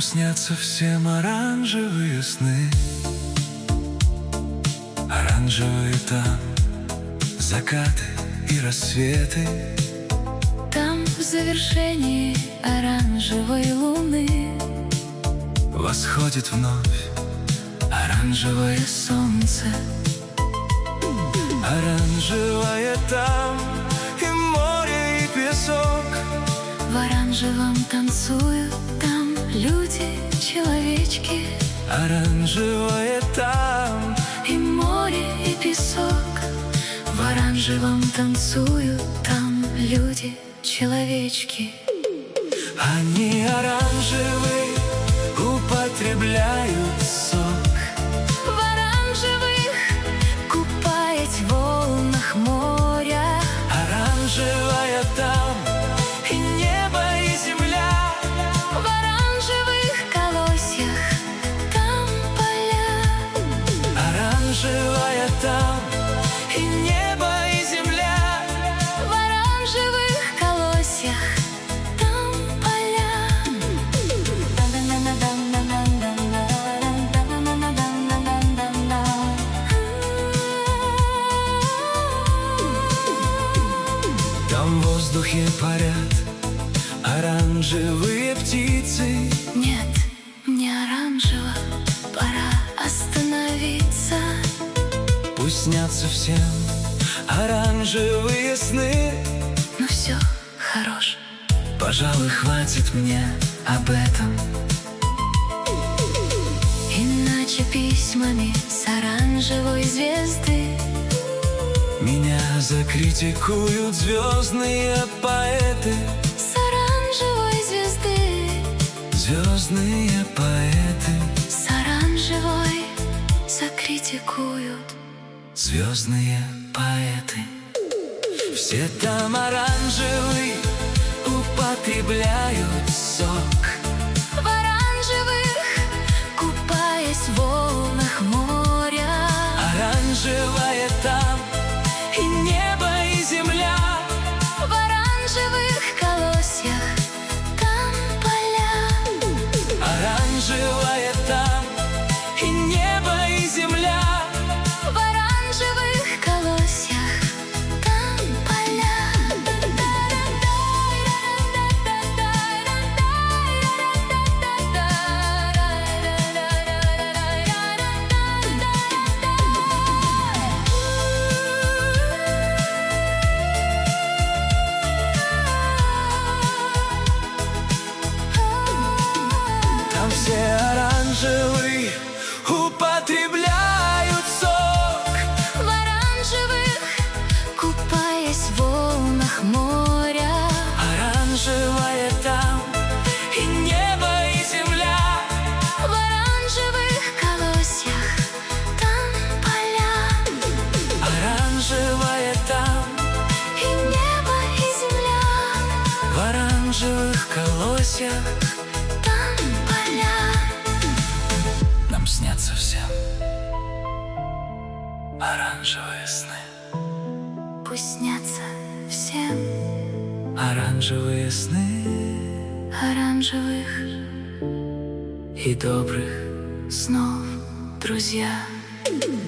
снятся всем оранжевые сны. Оранжевые там закаты и рассветы. Там в завершении оранжевой луны Восходит вновь оранжевое солнце. Оранжевое там и море, и песок. В оранжевом танцуют там люди, человечки. Оранжевое там И море, и песок. В оранжевом танцуют там люди, человечки. они оранжевые употребляют сок. В оранжевых, купаясь в волнах моря. Оранжевая там и небо, и земля. В оранжевых колосьях там поля. Оранжевая там и небо, и земля. В оранжевых колосьях там поля. Там в воздухе парят оранжевые птицы. Нет, не оранжево, пора остановиться. Пусть снятся всем оранжевые сны. Но все хорош. Пожалуй, хватит мне об этом. Иначе письмами с оранжевой звезды Меня закритикуют звездные поэты. с оранжевой звезды, Звездные поэты, с оранжевой закритикуют. звездные поэты. Все там оранжевый употребляют сок. В оранжевых, купаясь в волнах моря. Оранжевое там и небо, и земля. В оранжевых колосьях там поля. Оранжевое там и небо, и земля. В оранжевых колосьях там поля. Там все оранжевые употребляют сок. В оранжевых, купаясь в волнах моря. Оранжевое там и небо, и земля. В оранжевых колосьях там поля. Оранжевое там И небо, и земля. в оранжевых колосьях. Там поля. Нам снятся всем оранжевые сны. Пусть снятся всем Оранжевые сны оранжевых и добрых снов, друзья.